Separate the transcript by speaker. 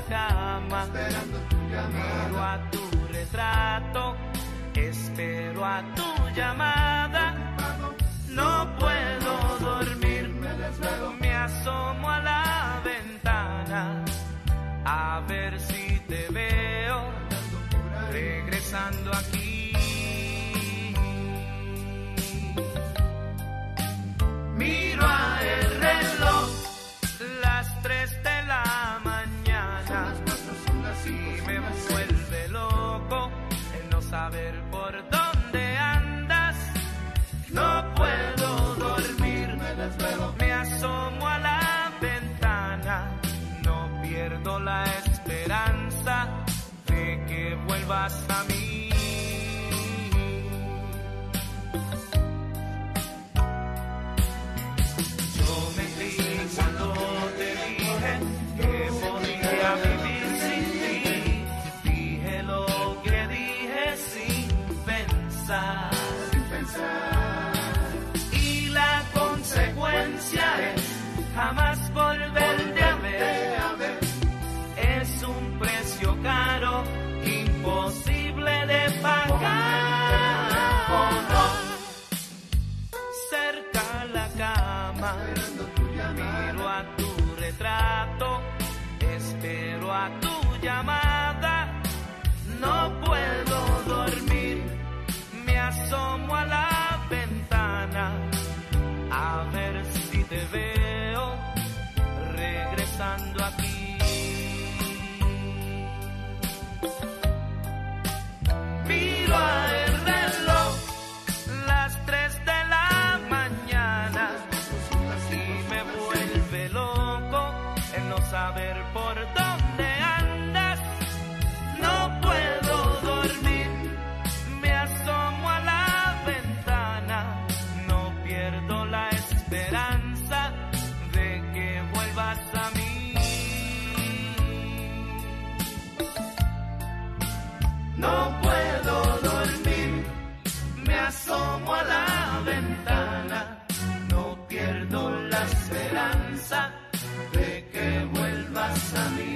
Speaker 1: cama, miro a tu retrato, espero a tu llamada. No puedo dormir, me asomo a la ventana a ver si te veo regresando aquí. Miro a el reloj, las 3 de la mañana, y me vuelve loco el no saber por dónde andas. No puedo dormir, me asomo a la ventana, no pierdo la esperanza de que vuelvas a mí. Yo mentí cuando te dije que podía vivir sin ti. Dije lo que dije sin pensar. Y la consecuencia es jamás volverte a ver. Es un precio caro, imposible de pagar. Cerca a la cama, miro a tu retrato, espero a tu llamada. No puedo dormir, me asomo a la ventana a ver si te veo regresando aquí. Miro a el reloj, las 3 de la mañana, y me vuelve loco el no saber por dónde andas. No puedo dormir, me asomo a la ventana, no pierdo la esperanza de que vuelvas a mí. No puedo dormir, me asomo a la ventana, no pierdo la esperanza de que vuelvas a mí.